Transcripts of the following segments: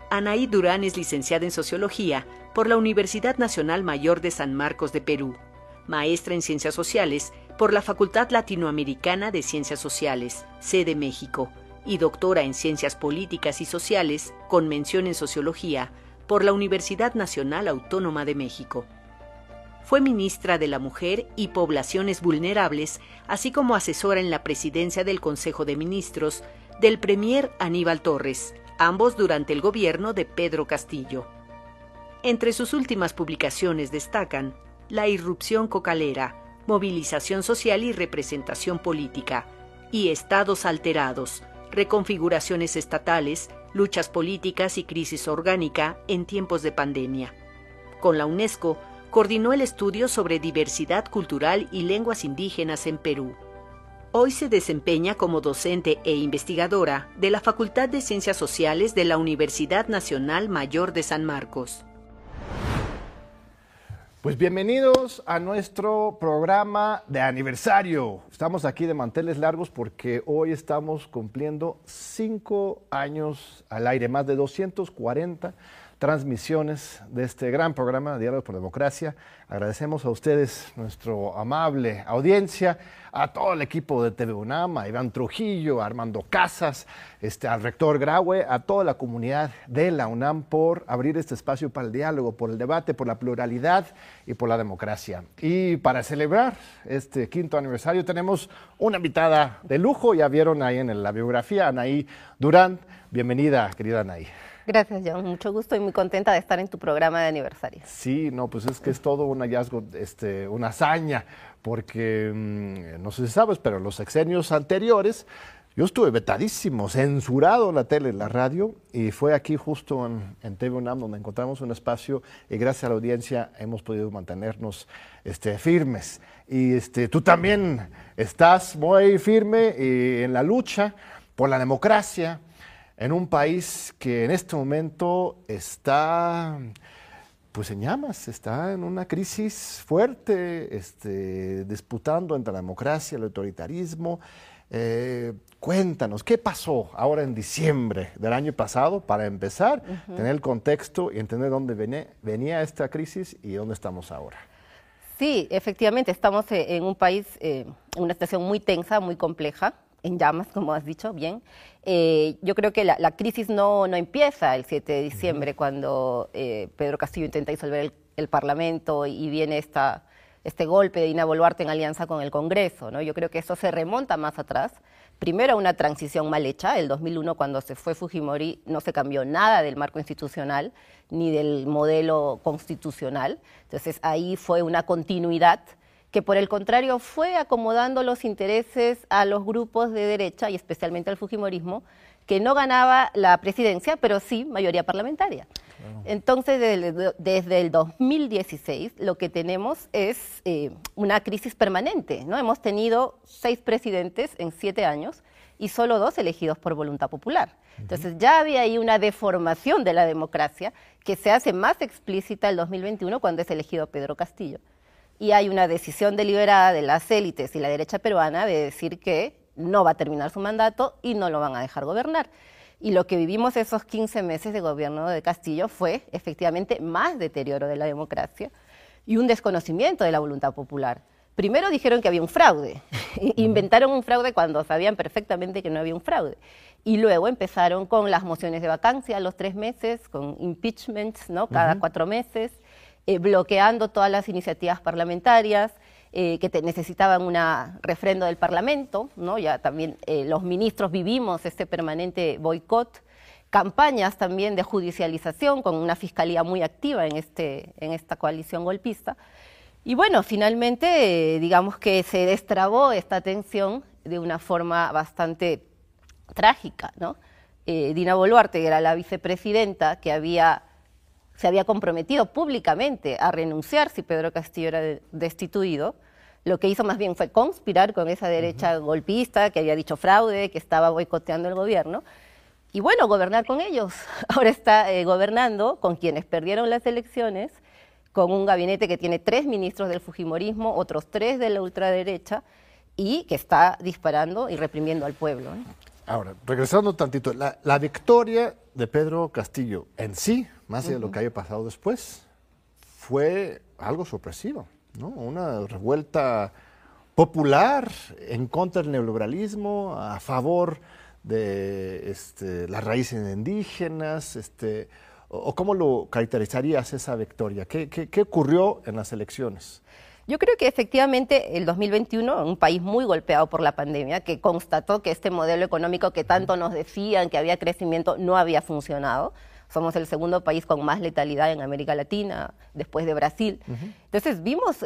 Anaí Durán es licenciada en Sociología por la Universidad Nacional Mayor de San Marcos de Perú, maestra en Ciencias Sociales por la Facultad Latinoamericana de Ciencias Sociales, sede México, y doctora en Ciencias Políticas y Sociales, con mención en Sociología, por la Universidad Nacional Autónoma de México. Fue ministra de la Mujer y Poblaciones Vulnerables, así como asesora en la presidencia del Consejo de Ministros del Premier Aníbal Torres, ambos durante el gobierno de Pedro Castillo. Entre sus últimas publicaciones destacan La irrupción cocalera, movilización social y representación política, y Estados alterados, reconfiguraciones estatales, luchas políticas y crisis orgánica en tiempos de pandemia. Con la UNESCO, coordinó el estudio sobre diversidad cultural y lenguas indígenas en Perú. Hoy se desempeña como docente e investigadora de la Facultad de Ciencias Sociales de la Universidad Nacional Mayor de San Marcos. Pues bienvenidos a nuestro programa de aniversario. Estamos aquí de manteles largos porque hoy estamos cumpliendo 5 años al aire, más de 240 transmisiones de este gran programa, Diálogos por Democracia. Agradecemos a ustedes, nuestra amable audiencia, a todo el equipo de TV UNAM, a Iván Trujillo, a Armando Casas, al rector Graue, a toda la comunidad de la UNAM por abrir este espacio para el diálogo, por el debate, por la pluralidad y por la democracia. Y para celebrar este 5º aniversario tenemos una invitada de lujo, ya vieron ahí en la biografía, Anaí Durán. Bienvenida, querida Anaí. Gracias, John. Mucho gusto y muy contenta de estar en tu programa de aniversario. Sí, no, pues es que es todo un hallazgo, una hazaña, porque no sé si sabes, pero en los sexenios anteriores yo estuve vetadísimo, censurado en la tele, en la radio, y fue aquí justo en TV UNAM donde encontramos un espacio y gracias a la audiencia hemos podido mantenernos firmes. Y tú también estás muy firme en la lucha por la democracia, en un país que en este momento está pues en llamas, está en una crisis fuerte, disputando entre la democracia y el autoritarismo. Cuéntanos, ¿qué pasó ahora en diciembre del año pasado para empezar, tener el contexto y entender dónde venía esta crisis y dónde estamos ahora? Sí, efectivamente, estamos en un país, en una situación muy tensa, muy compleja, en llamas, como has dicho, bien. Yo creo que la crisis no empieza el 7 de diciembre, cuando Pedro Castillo intenta disolver el Parlamento y viene este golpe de Dina Boluarte en alianza con el Congreso, ¿no? Yo creo que eso se remonta más atrás. Primero a una transición mal hecha. El 2001, cuando se fue Fujimori, no se cambió nada del marco institucional ni del modelo constitucional. Entonces ahí fue una continuidad que por el contrario fue acomodando los intereses a los grupos de derecha y especialmente al fujimorismo, que no ganaba la presidencia, pero sí mayoría parlamentaria. Claro. Entonces, desde el 2016 lo que tenemos es una crisis permanente, ¿no? Hemos tenido 6 presidentes en 7 años y solo 2 elegidos por voluntad popular. Entonces ya había ahí una deformación de la democracia que se hace más explícita el 2021 cuando es elegido Pedro Castillo. Y hay una decisión deliberada de las élites y la derecha peruana de decir que no va a terminar su mandato y no lo van a dejar gobernar. Y lo que vivimos esos 15 meses de gobierno de Castillo fue efectivamente más deterioro de la democracia y un desconocimiento de la voluntad popular. Primero dijeron que había un fraude, inventaron un fraude cuando sabían perfectamente que no había un fraude. Y luego empezaron con las mociones de vacancia a los 3 meses, con impeachments, ¿no? Cada 4 meses. Bloqueando todas las iniciativas parlamentarias que necesitaban un refrendo del Parlamento, ¿no? Ya también los ministros vivimos este permanente boicot, campañas también de judicialización con una fiscalía muy activa en esta coalición golpista. Y bueno, finalmente digamos que se destrabó esta tensión de una forma bastante trágica, ¿no? Dina Boluarte, que era la vicepresidenta que se había comprometido públicamente a renunciar si Pedro Castillo era destituido, lo que hizo más bien fue conspirar con esa derecha golpista que había dicho fraude, que estaba boicoteando el gobierno, y bueno, gobernar con ellos. Ahora está gobernando con quienes perdieron las elecciones, con un gabinete que tiene 3 ministros del fujimorismo, otros 3 de la ultraderecha, y que está disparando y reprimiendo al pueblo, ¿no? Ahora, regresando tantito, la victoria de Pedro Castillo en sí, más allá de lo que haya pasado después, fue algo sorpresivo, ¿no? Una revuelta popular en contra del neoliberalismo, a favor de las raíces indígenas, o ¿cómo lo caracterizarías esa victoria? ¿Qué ocurrió en las elecciones? Yo creo que efectivamente el 2021, un país muy golpeado por la pandemia, que constató que este modelo económico que tanto nos decían que había crecimiento no había funcionado. Somos el segundo país con más letalidad en América Latina, después de Brasil. Entonces vimos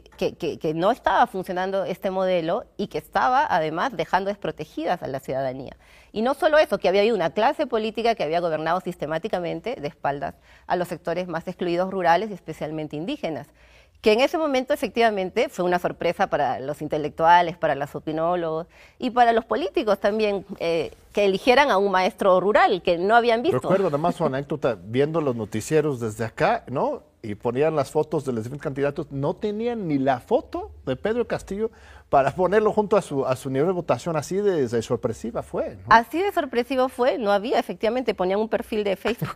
que no estaba funcionando este modelo y que estaba además dejando desprotegidas a la ciudadanía. Y no solo eso, que había habido una clase política que había gobernado sistemáticamente de espaldas a los sectores más excluidos rurales y especialmente indígenas, que en ese momento efectivamente fue una sorpresa para los intelectuales, para los opinólogos y para los políticos también, que eligieran a un maestro rural que no habían visto. Recuerdo además su anécdota, viendo los noticieros desde acá, ¿no? Y ponían las fotos de los diferentes candidatos, no tenían ni la foto de Pedro Castillo para ponerlo junto a su nivel de votación, así de sorpresiva fue, ¿no? Así de sorpresivo fue, no había, efectivamente, ponían un perfil de Facebook,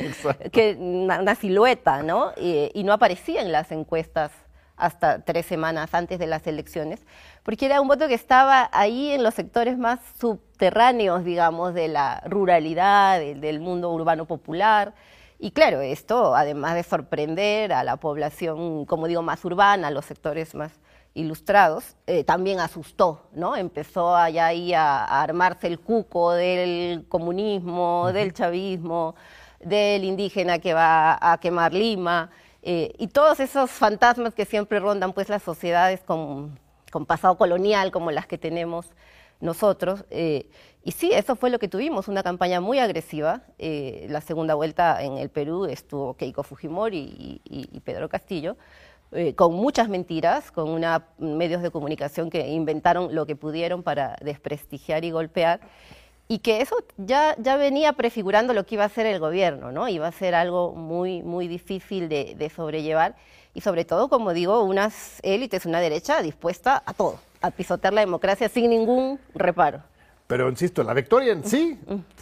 que una silueta, ¿no? Y no aparecía en las encuestas hasta 3 semanas antes de las elecciones, porque era un voto que estaba ahí en los sectores más subterráneos, digamos, de la ruralidad, del mundo urbano popular. Y claro, esto, además de sorprender a la población, como digo, más urbana, a los sectores más ilustrados, también asustó, ¿no? Empezó allá ahí a armarse el cuco del comunismo, del chavismo, del indígena que va a quemar Lima, y todos esos fantasmas que siempre rondan pues las sociedades con pasado colonial como las que tenemos nosotros. Y sí, eso fue lo que tuvimos, una campaña muy agresiva. La segunda vuelta en el Perú estuvo Keiko Fujimori y Pedro Castillo, con muchas mentiras, con medios de comunicación que inventaron lo que pudieron para desprestigiar y golpear, y que eso ya venía prefigurando lo que iba a ser el gobierno, ¿no? Iba a ser algo muy, muy difícil de sobrellevar, y sobre todo, como digo, unas élites, una derecha dispuesta a todo, a pisotear la democracia sin ningún reparo. Pero insisto, la victoria en sí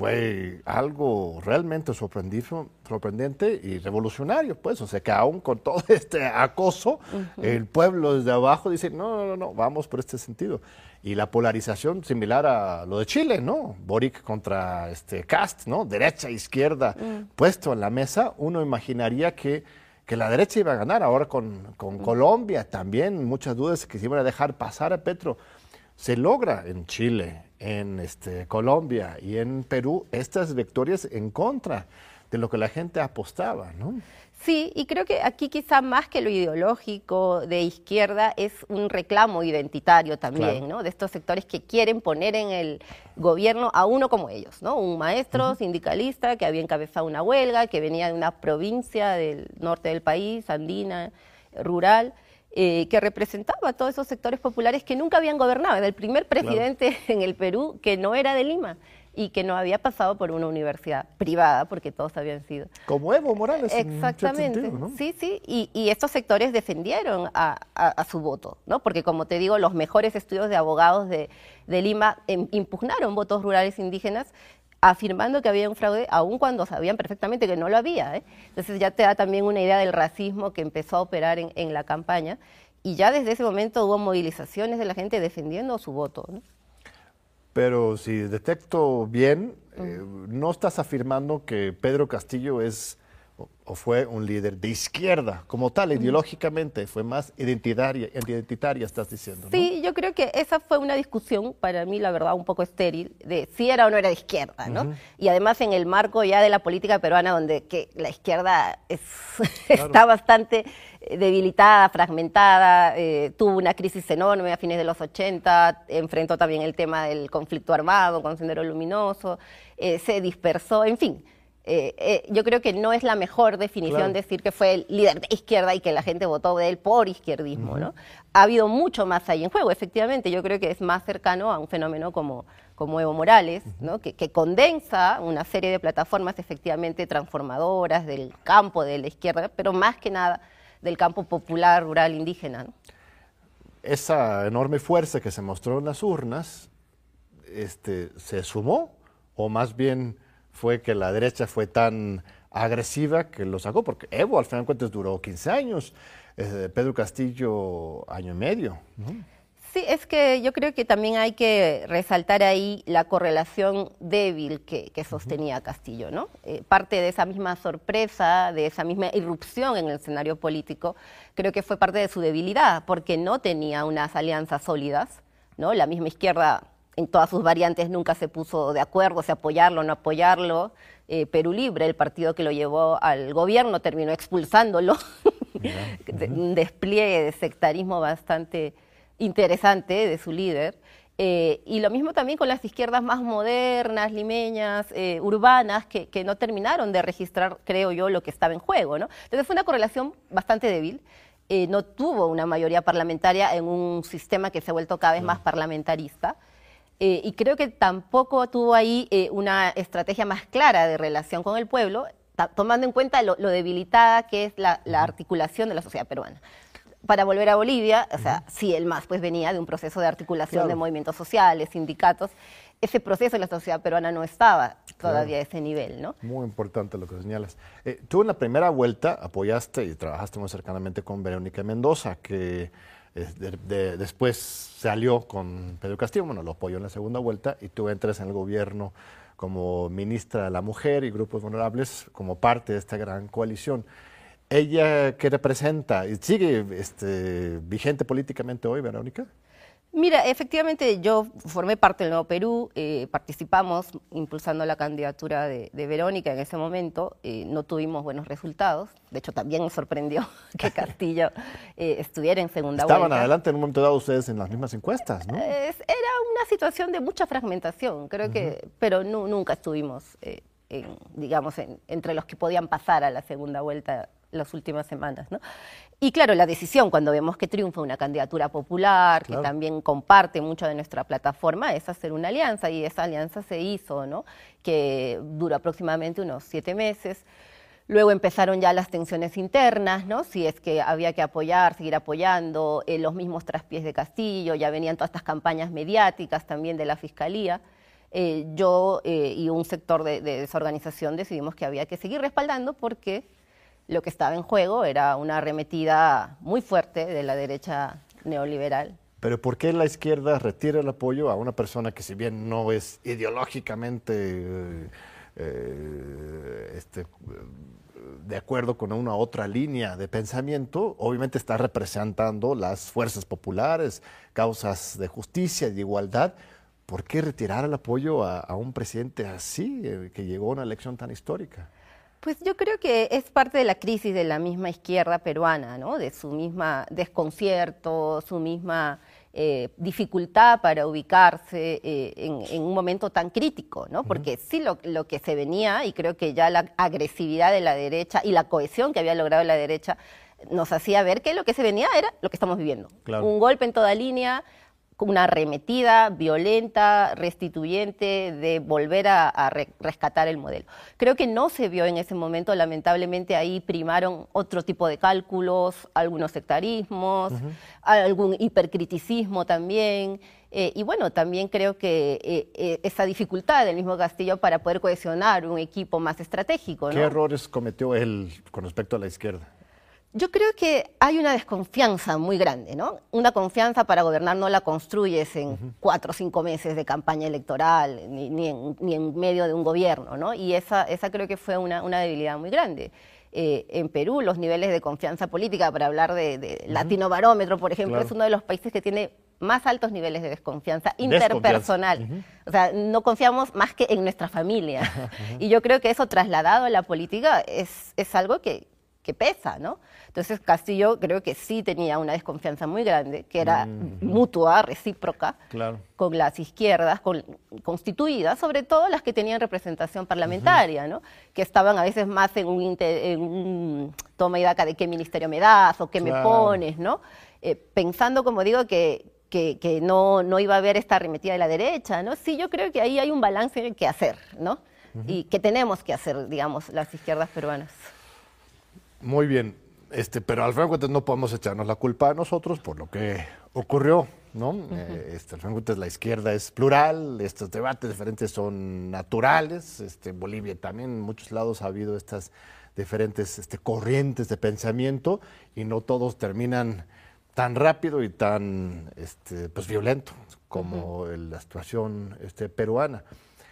fue algo realmente sorprendente y revolucionario, pues. O sea, que aún con todo este acoso, el pueblo desde abajo dice, no, vamos por este sentido. Y la polarización similar a lo de Chile, ¿no? Boric contra Kast, ¿no? Derecha, izquierda, puesto en la mesa, uno imaginaría que la derecha iba a ganar. Ahora con Colombia también, muchas dudas que se iban a dejar pasar a Petro. Se logra en Chile, en Colombia y en Perú estas victorias en contra de lo que la gente apostaba, ¿no? Sí, y creo que aquí quizá más que lo ideológico de izquierda es un reclamo identitario también, claro, ¿no? De estos sectores que quieren poner en el gobierno a uno como ellos, ¿no? Un maestro sindicalista que había encabezado una huelga, que venía de una provincia del norte del país, andina, rural, que representaba a todos esos sectores populares que nunca habían gobernado. Era el primer presidente en el Perú que no era de Lima y que no había pasado por una universidad privada, porque todos habían sido. Como Evo Morales. Exactamente, en sentido, ¿no? Sí, y estos sectores defendieron a su voto, ¿no? Porque, como te digo, los mejores estudios de abogados de Lima impugnaron votos rurales indígenas, afirmando que había un fraude, aun cuando sabían perfectamente que no lo había, ¿eh? Entonces ya te da también una idea del racismo que empezó a operar en la campaña, y ya desde ese momento hubo movilizaciones de la gente defendiendo su voto, ¿no? Pero si detecto bien, no estás afirmando que Pedro Castillo es o fue un líder de izquierda como tal, ideológicamente, fue más identitaria, estás diciendo, ¿no? Sí, yo creo que esa fue una discusión, para mí, la verdad, un poco estéril, de si era o no era de izquierda, ¿no? Y además en el marco ya de la política peruana, donde la izquierda está bastante debilitada, fragmentada, tuvo una crisis enorme a fines de los 80, enfrentó también el tema del conflicto armado con Sendero Luminoso, se dispersó, en fin. Yo creo que no es la mejor definición decir que fue el líder de izquierda y que la gente votó de él por izquierdismo, ¿no? Ha habido mucho más ahí en juego, efectivamente. Yo creo que es más cercano a un fenómeno como Evo Morales, ¿no? que condensa una serie de plataformas efectivamente transformadoras del campo de la izquierda, pero más que nada del campo popular, rural, indígena, ¿no? Esa enorme fuerza que se mostró en las urnas se sumó, o más bien fue que la derecha fue tan agresiva que lo sacó, porque Evo al final de cuentas duró 15 años, Pedro Castillo año y medio, ¿no? Sí, es que yo creo que también hay que resaltar ahí la correlación débil que sostenía Castillo, ¿no? Parte de esa misma sorpresa, de esa misma irrupción en el escenario político, creo que fue parte de su debilidad, porque no tenía unas alianzas sólidas, ¿no? La misma izquierda en todas sus variantes nunca se puso de acuerdo si apoyarlo o no apoyarlo. Perú Libre, el partido que lo llevó al gobierno, terminó expulsándolo. Un despliegue de sectarismo bastante interesante de su líder, y lo mismo también con las izquierdas más modernas, limeñas, urbanas, que no terminaron de registrar, creo yo, lo que estaba en juego, ¿no? Entonces fue una correlación bastante débil, no tuvo una mayoría parlamentaria en un sistema que se ha vuelto cada vez más parlamentarista, y creo que tampoco tuvo ahí una estrategia más clara de relación con el pueblo, tomando en cuenta lo debilitada que es la articulación de la sociedad peruana. Para volver a Bolivia, o sea, sí, el MAS pues venía de un proceso de articulación de movimientos sociales, sindicatos. Ese proceso en la sociedad peruana no estaba todavía a ese nivel, ¿no? Muy importante lo que señalas. Tú en la primera vuelta apoyaste y trabajaste muy cercanamente con Verónica Mendoza, que después se alió con Pedro Castillo, bueno, lo apoyó en la segunda vuelta, y tú entras en el gobierno como ministra de la Mujer y Grupos Vulnerables como parte de esta gran coalición. ¿Ella qué representa? ¿Sigue vigente políticamente hoy, Verónica? Mira, efectivamente yo formé parte del Nuevo Perú, participamos impulsando la candidatura de Verónica en ese momento, no tuvimos buenos resultados, de hecho también nos sorprendió que Castillo estuviera en segunda vuelta. Estaban adelante en un momento dado ustedes en las mismas encuestas, ¿no? Era una situación de mucha fragmentación, creo que, pero nunca estuvimos, digamos, entre los que podían pasar a la segunda vuelta las últimas semanas, ¿no? Y claro, la decisión cuando vemos que triunfa una candidatura popular, que también comparte mucho de nuestra plataforma, es hacer una alianza, y esa alianza se hizo, ¿no? Que duró aproximadamente unos 7 meses. Luego empezaron ya las tensiones internas, ¿no? Si es que había que apoyar, seguir apoyando, los mismos traspiés de Castillo, ya venían todas estas campañas mediáticas también de la Fiscalía. Yo y un sector de esa organización decidimos que había que seguir respaldando, porque lo que estaba en juego era una arremetida muy fuerte de la derecha neoliberal. Pero ¿por qué la izquierda retira el apoyo a una persona que, si bien no es ideológicamente de acuerdo con una otra línea de pensamiento, obviamente está representando las fuerzas populares, causas de justicia y de igualdad? ¿Por qué retirar el apoyo a un presidente así, que llegó a una elección tan histórica? Pues yo creo que es parte de la crisis de la misma izquierda peruana, ¿no? De su misma desconcierto, su misma dificultad para ubicarse en un momento tan crítico, ¿no? Porque sí lo que se venía, y creo que ya la agresividad de la derecha y la cohesión que había logrado la derecha nos hacía ver que lo que se venía era lo que estamos viviendo. Claro. Un golpe en toda línea, una arremetida violenta, restituyente, de volver a rescatar el modelo. Creo que no se vio en ese momento, lamentablemente ahí primaron otro tipo de cálculos, algunos sectarismos, algún hipercriticismo también, y bueno, también creo que esa dificultad del mismo Castillo para poder cohesionar un equipo más estratégico, ¿no? ¿Qué errores cometió él con respecto a la izquierda? Yo creo que hay una desconfianza muy grande, ¿no? Una confianza para gobernar no la construyes en 4 o 5 meses de campaña electoral, ni en medio de un gobierno, ¿no? Y esa creo que fue una debilidad muy grande. En Perú, los niveles de confianza política, para hablar de Latino Barómetro, por ejemplo, es uno de los países que tiene más altos niveles de desconfianza interpersonal. O sea, no confiamos más que en nuestra familia. Y yo creo que eso trasladado a la política es algo que pesa, ¿no? Entonces Castillo creo que sí tenía una desconfianza muy grande, que era mutua, recíproca, con las izquierdas constituidas, sobre todo las que tenían representación parlamentaria, ¿no? Que estaban a veces más en un toma y daca de qué ministerio me das o qué me pones, ¿no? Pensando, como digo, que no iba a haber esta arremetida de la derecha, ¿no? Sí, yo creo que ahí hay un balance que hacer, ¿no? Y que tenemos que hacer, digamos, las izquierdas peruanas. Muy bien, pero al final de cuentas no podemos echarnos la culpa a nosotros por lo que ocurrió ¿no? Al final de cuentas, la izquierda es plural, estos debates diferentes son naturales. En Bolivia también, en muchos lados ha habido estas diferentes corrientes de pensamiento y no todos terminan tan rápido y tan pues violento como la situación peruana.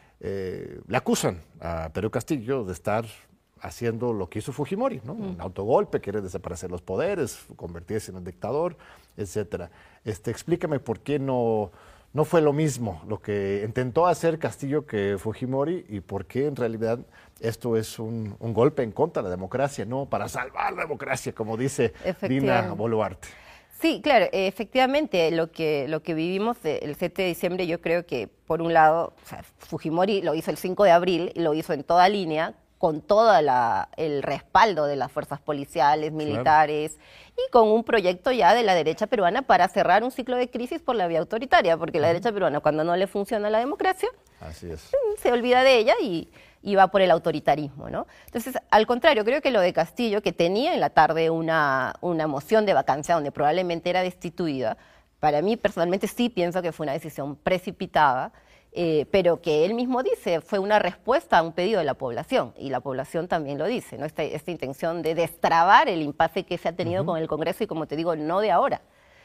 Le acusan a Pedro Castillo de estar haciendo lo que hizo Fujimori, ¿no? Un autogolpe, quiere desaparecer los poderes, convertirse en un dictador, etcétera. Explícame por qué no fue lo mismo lo que intentó hacer Castillo que Fujimori y por qué en realidad esto es un golpe en contra de la democracia, no para salvar la democracia, como dice Dina Boluarte. Sí, claro, efectivamente, lo que vivimos el 7 de diciembre, yo creo que, por un lado, o sea, Fujimori lo hizo el 5 de abril, y lo hizo en toda línea, con todo el respaldo de las fuerzas policiales, militares, claro, y con un proyecto ya de la derecha peruana para cerrar un ciclo de crisis por la vía autoritaria, porque la derecha peruana, cuando no le funciona la democracia, así es, se olvida de ella y va por el autoritarismo, ¿no? Entonces, al contrario, creo que lo de Castillo, que tenía en la tarde una moción de vacancia donde probablemente era destituida, para mí personalmente sí pienso que fue una decisión precipitada, pero que él mismo dice fue una respuesta a un pedido de la población, y la población también lo dice, ¿no? Esta intención de destrabar el impasse que se ha tenido con el Congreso, y como te digo, no de ahora,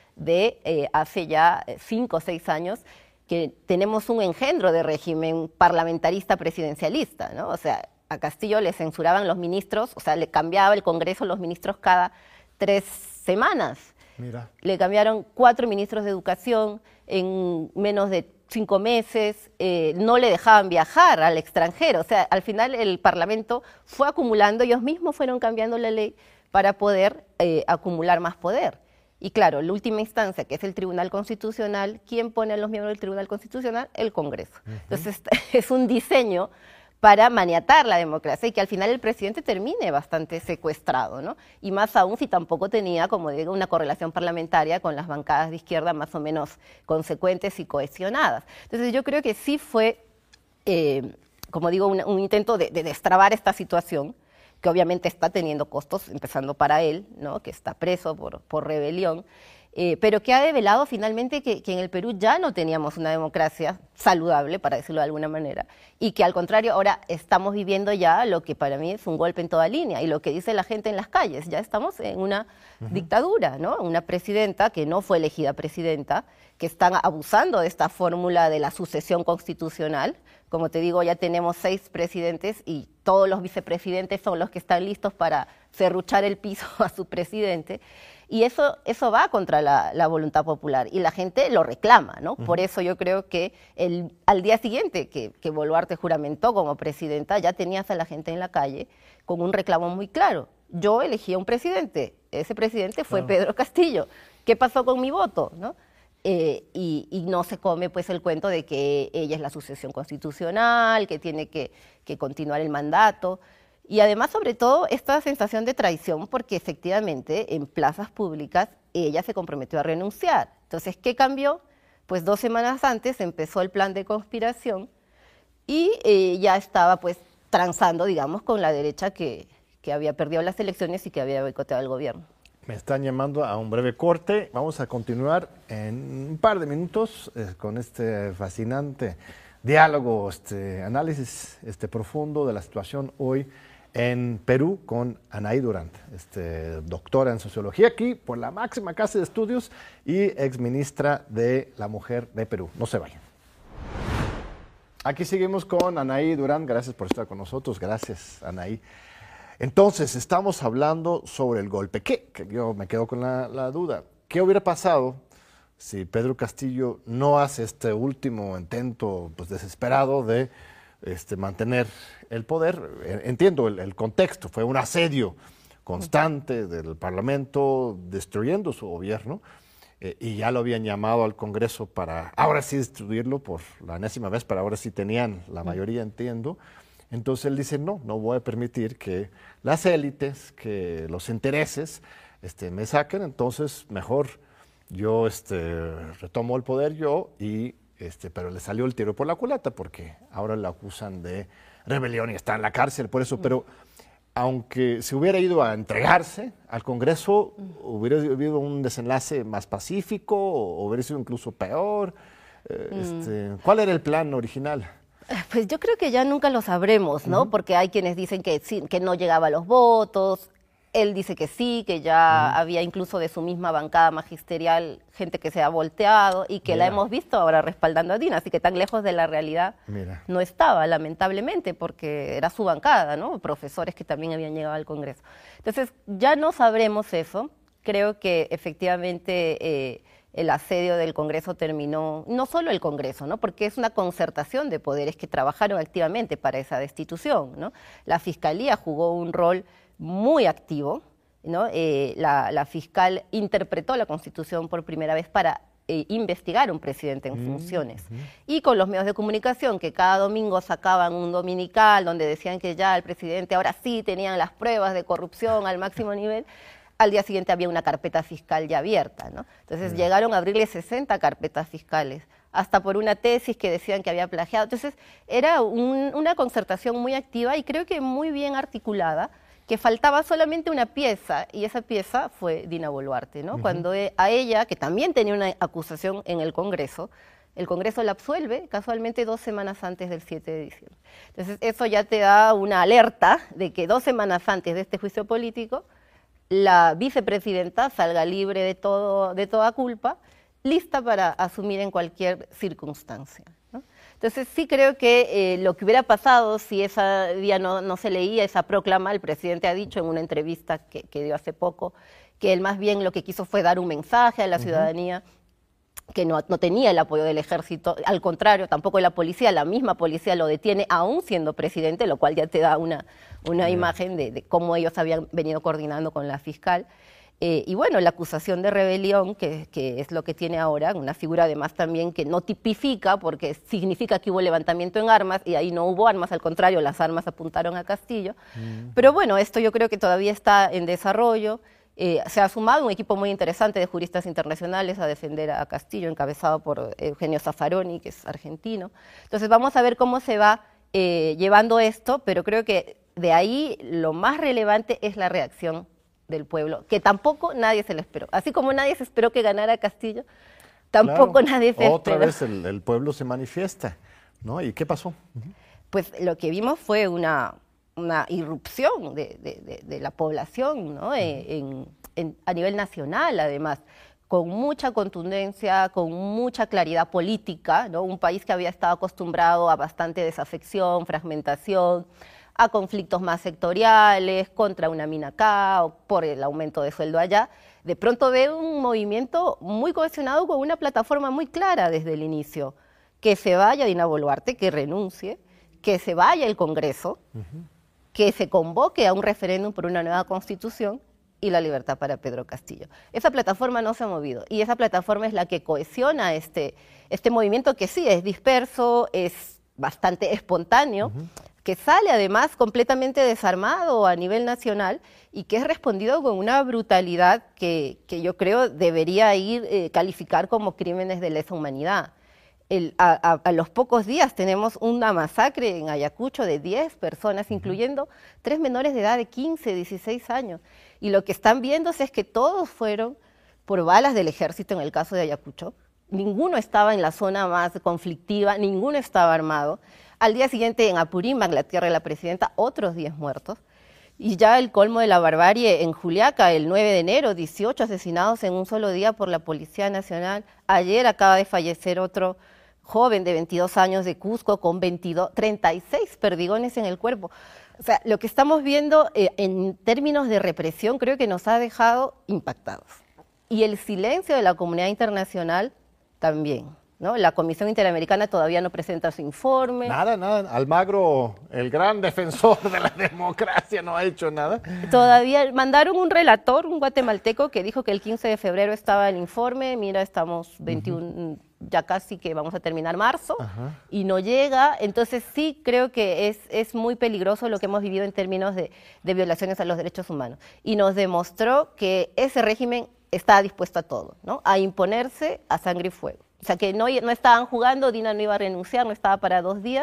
de hace ya 5 o 6 años, que tenemos un engendro de régimen parlamentarista presidencialista, ¿no? O sea, a Castillo le censuraban los ministros, o sea, le cambiaba el Congreso los ministros cada 3 semanas. Mira. Le cambiaron 4 ministros de educación en menos de 5 meses, no le dejaban viajar al extranjero. O sea, al final el Parlamento fue acumulando, ellos mismos fueron cambiando la ley para poder acumular más poder. Y claro, la última instancia, que es el Tribunal Constitucional, ¿quién pone a los miembros del Tribunal Constitucional? El Congreso. Entonces, es un diseño para maniatar la democracia y que al final el presidente termine bastante secuestrado, ¿no? Y más aún si tampoco tenía, como digo, una correlación parlamentaria con las bancadas de izquierda más o menos consecuentes y cohesionadas. Entonces, yo creo que sí fue, como digo, un intento de destrabar esta situación, que obviamente está teniendo costos, empezando para él, ¿no? Que está preso por rebelión, pero que ha develado finalmente que en el Perú ya no teníamos una democracia saludable, para decirlo de alguna manera, y que al contrario ahora estamos viviendo ya lo que para mí es un golpe en toda línea, y lo que dice la gente en las calles, ya estamos en una dictadura, ¿no? Una presidenta que no fue elegida presidenta, que están abusando de esta fórmula de la sucesión constitucional. Como te digo, ya tenemos 6 presidentes y todos los vicepresidentes son los que están listos para serruchar el piso a su presidente. Y eso va contra la voluntad popular y la gente lo reclama, ¿no? Por eso yo creo que al día siguiente que Boluarte juramentó como presidenta, ya tenías a la gente en la calle con un reclamo muy claro. Yo elegí a un presidente, ese presidente fue Pedro Castillo. ¿Qué pasó con mi voto, no? Y no se come pues el cuento de que ella es la sucesión constitucional, que tiene que continuar el mandato. Y además, sobre todo, esta sensación de traición, porque efectivamente en plazas públicas ella se comprometió a renunciar. Entonces, ¿qué cambió? Pues 2 semanas antes empezó el plan de conspiración y ya estaba pues transando, digamos, con la derecha que había perdido las elecciones y que había boicoteado el gobierno. Me están llamando a un breve corte. Vamos a continuar en un par de minutos con este fascinante diálogo, análisis profundo de la situación hoy en Perú con Anaí Durán, doctora en sociología aquí por la máxima casa de estudios y exministra de la Mujer de Perú. No se vayan. Aquí seguimos con Anaí Durán. Gracias por estar con nosotros. Gracias, Anaí. Entonces, estamos hablando sobre el golpe. Que yo me quedo con la duda. ¿Qué hubiera pasado si Pedro Castillo no hace este último intento pues, desesperado de mantener el poder? Entiendo el contexto. Fue un asedio constante del Parlamento destruyendo su gobierno y ya lo habían llamado al Congreso para ahora sí destruirlo por la enésima vez, para ahora sí tenían la mayoría, entiendo. Entonces él dice, no voy a permitir que las élites, que los intereses me saquen, entonces mejor yo retomo el poder yo, pero le salió el tiro por la culata porque ahora le acusan de rebelión y está en la cárcel por eso. Pero aunque se hubiera ido a entregarse al Congreso, hubiera habido un desenlace más pacífico o hubiera sido incluso peor. ¿Cuál era el plan original? Pues yo creo que ya nunca lo sabremos, ¿no? Porque hay quienes dicen que, sí, que no llegaba a los votos. Él dice que sí, que ya había incluso de su misma bancada magisterial gente que se ha volteado y que la hemos visto ahora respaldando a Dina, así que tan lejos de la realidad no estaba, lamentablemente, porque era su bancada, ¿no? Profesores que también habían llegado al Congreso. Entonces, ya no sabremos eso. Creo que efectivamente el asedio del Congreso terminó, no solo el Congreso, ¿no? Porque es una concertación de poderes que trabajaron activamente para esa destitución, ¿no? La Fiscalía jugó un rol muy activo, ¿no? La fiscal interpretó la Constitución por primera vez para investigar a un presidente en funciones. Y con los medios de comunicación que cada domingo sacaban un dominical donde decían que ya el presidente ahora sí tenían las pruebas de corrupción al máximo nivel, al día siguiente había una carpeta fiscal ya abierta, ¿no? Entonces llegaron a abrirle 60 carpetas fiscales, hasta por una tesis que decían que había plagiado. Entonces era una concertación muy activa y creo que muy bien articulada, que faltaba solamente una pieza, y esa pieza fue Dina Boluarte, ¿no? Cuando a ella, que también tenía una acusación en el Congreso la absuelve casualmente 2 semanas antes del 7 de diciembre. Entonces eso ya te da una alerta de que 2 semanas antes de este juicio político, la vicepresidenta salga libre de toda culpa, lista para asumir en cualquier circunstancia, ¿no? Entonces sí creo que lo que hubiera pasado si ese día no se leía esa proclama, el presidente ha dicho en una entrevista que dio hace poco, que él más bien lo que quiso fue dar un mensaje a la ciudadanía, que no tenía el apoyo del ejército, al contrario, tampoco la policía, la misma policía lo detiene aún siendo presidente, lo cual ya te da una imagen de cómo ellos habían venido coordinando con la fiscal. Y bueno, la acusación de rebelión, que es lo que tiene ahora, una figura además también que no tipifica, porque significa que hubo levantamiento en armas, y ahí no hubo armas, al contrario, las armas apuntaron a Castillo. Pero bueno, esto yo creo que todavía está en desarrollo. Se ha sumado un equipo muy interesante de juristas internacionales a defender a Castillo, encabezado por Eugenio Zaffaroni, que es argentino. Entonces vamos a ver cómo se va llevando esto, pero creo que de ahí lo más relevante es la reacción del pueblo, que tampoco nadie se lo esperó. Así como nadie se esperó que ganara Castillo, tampoco nadie se Otra esperó. vez el pueblo se manifiesta, ¿no? ¿Y qué pasó? Pues lo que vimos fue una irrupción de la población, ¿no? A nivel nacional, además, con mucha contundencia, con mucha claridad política, ¿no? Un país que había estado acostumbrado a bastante desafección, fragmentación, a conflictos más sectoriales, contra una mina acá o por el aumento de sueldo allá, de pronto ve un movimiento muy cohesionado con una plataforma muy clara desde el inicio, que se vaya Dina Boluarte, que renuncie, que se vaya el Congreso, que se convoque a un referéndum por una nueva constitución y la libertad para Pedro Castillo. Esa plataforma no se ha movido y esa plataforma es la que cohesiona este movimiento que sí es disperso, es bastante espontáneo, que sale además completamente desarmado a nivel nacional y que es respondido con una brutalidad que yo creo debería calificar como crímenes de lesa humanidad. A los pocos días tenemos una masacre en Ayacucho de 10 personas, incluyendo 3 menores de edad de 15, 16 años. Y lo que están viéndose es que todos fueron por balas del ejército en el caso de Ayacucho. Ninguno estaba en la zona más conflictiva, ninguno estaba armado. Al día siguiente en Apurímac, la tierra de la presidenta, otros 10 muertos. Y ya el colmo de la barbarie en Juliaca, el 9 de enero, 18 asesinados en un solo día por la Policía Nacional. Ayer acaba de fallecer otro joven de 22 años de Cusco con 36 perdigones en el cuerpo. O sea, lo que estamos viendo en términos de represión creo que nos ha dejado impactados. Y el silencio de la comunidad internacional también, ¿no? La Comisión Interamericana todavía no presenta su informe. Nada. Almagro, el gran defensor de la democracia, no ha hecho nada. Todavía mandaron un relator, un guatemalteco, que dijo que el 15 de febrero estaba el informe. Mira, estamos 21, ya casi que vamos a terminar marzo, y no llega. Entonces sí creo que es muy peligroso lo que hemos vivido en términos de violaciones a los derechos humanos. Y nos demostró que ese régimen está dispuesto a todo, ¿no? A imponerse a sangre y fuego. O sea, que no estaban jugando, Dina no iba a renunciar, no estaba para 2 días.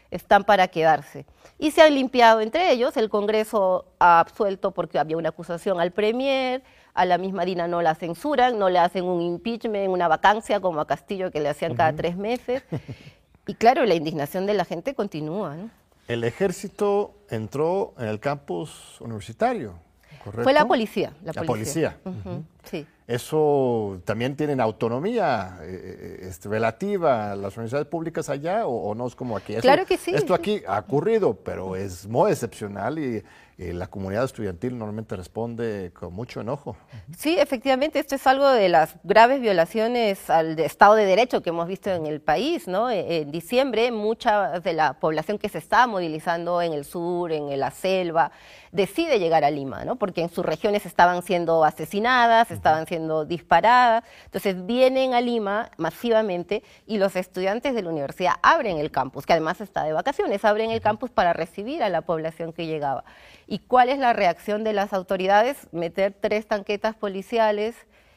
están para quedarse. Y se han limpiado entre ellos, el Congreso ha absuelto porque había una acusación al Premier, a la misma Dina no la censuran, no le hacen un impeachment, una vacancia como a Castillo que le hacían cada 3 meses. Y claro, la indignación de la gente continúa, ¿no? El ejército entró en el campus universitario, ¿correcto? Fue la policía. La policía. Sí. ¿Eso también tienen autonomía relativa a las universidades públicas allá o no es como aquí? Claro que sí. Esto aquí ha ocurrido, pero es muy excepcional y la comunidad estudiantil normalmente responde con mucho enojo. Sí, efectivamente, esto es algo de las graves violaciones al Estado de Derecho que hemos visto en el país, ¿no? En diciembre, mucha de la población que se está movilizando en el sur, en la selva, decide llegar a Lima, ¿no? Porque en sus regiones estaban siendo asesinadas, estaban siendo disparadas, entonces vienen a Lima masivamente y los estudiantes de la universidad abren el campus, que además está de vacaciones, abren el campus para recibir a la población que llegaba. ¿Y cuál es la reacción de las autoridades? Meter 3 tanquetas policiales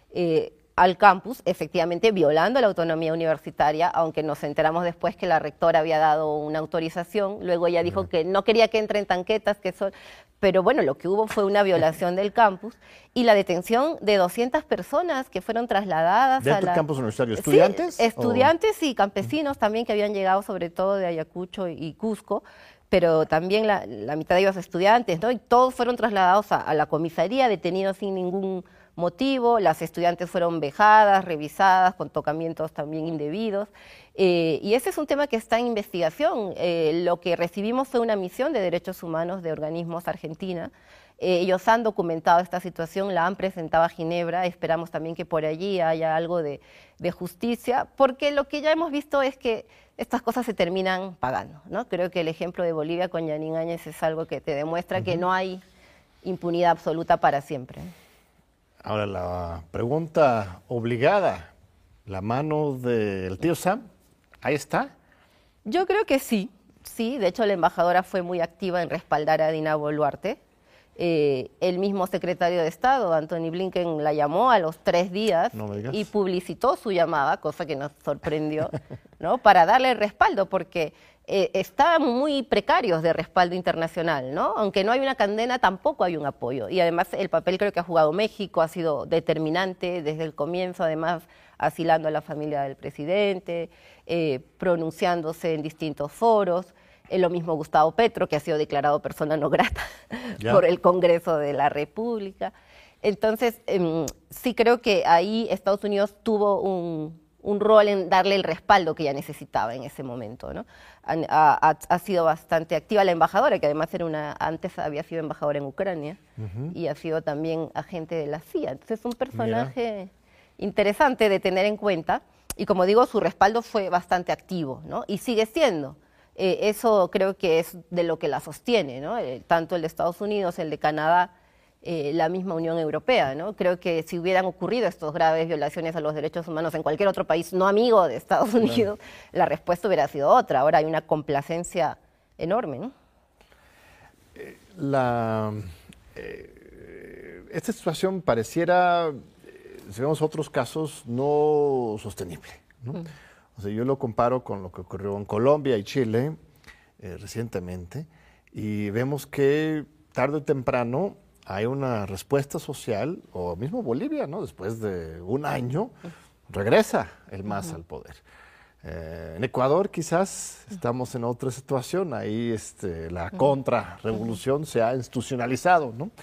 al campus, efectivamente violando la autonomía universitaria, aunque nos enteramos después que la rectora había dado una autorización, luego ella dijo que no quería que entren tanquetas, pero bueno, lo que hubo fue una violación del campus y la detención de 200 personas que fueron trasladadas ¿Dentro del campus universitario? ¿Estudiantes? Sí, estudiantes y campesinos también que habían llegado sobre todo de Ayacucho y Cusco, pero también la mitad de ellos estudiantes, ¿no? Y todos fueron trasladados a la comisaría, detenidos sin ningún motivo, las estudiantes fueron vejadas, revisadas, con tocamientos también indebidos, y ese es un tema que está en investigación. Lo que recibimos fue una misión de derechos humanos de organismos argentina. Ellos han documentado esta situación, la han presentado a Ginebra, esperamos también que por allí haya algo de justicia, porque lo que ya hemos visto es que estas cosas se terminan pagando, ¿no? Creo que el ejemplo de Bolivia con Yanín Áñez es algo que te demuestra que no hay impunidad absoluta para siempre. Ahora, la pregunta obligada, ¿la mano del tío Sam, ahí está? Yo creo que sí, de hecho la embajadora fue muy activa en respaldar a Dina Boluarte. El mismo secretario de Estado, Anthony Blinken, la llamó a los 3 días y publicitó su llamada, cosa que nos sorprendió, ¿no? Para darle respaldo, porque estaban muy precarios de respaldo internacional, ¿no? Aunque no hay una condena, tampoco hay un apoyo. Y además el papel creo que ha jugado México, ha sido determinante desde el comienzo, además asilando a la familia del presidente, pronunciándose en distintos foros. Lo mismo Gustavo Petro, que ha sido declarado persona no grata por el Congreso de la República. Entonces, sí creo que ahí Estados Unidos tuvo un rol en darle el respaldo que ella necesitaba en ese momento, ¿no? Ha sido bastante activa la embajadora, que además antes había sido embajadora en Ucrania y ha sido también agente de la CIA. Entonces es un personaje interesante de tener en cuenta y, como digo, su respaldo fue bastante activo, ¿no? Y sigue siendo. Eso creo que es de lo que la sostiene, ¿no? Tanto el de Estados Unidos, el de Canadá, la misma Unión Europea, ¿no? Creo que si hubieran ocurrido estas graves violaciones a los derechos humanos en cualquier otro país no amigo de Estados Unidos, la respuesta hubiera sido otra. Ahora hay una complacencia enorme, ¿no? Esta situación pareciera, si vemos otros casos, no sostenible, ¿no? O sea, yo lo comparo con lo que ocurrió en Colombia y Chile recientemente y vemos que tarde o temprano hay una respuesta social, o mismo Bolivia, ¿no? Después de un año, regresa el MAS al poder. En Ecuador quizás estamos en otra situación, ahí la contrarrevolución se ha institucionalizado, ¿no?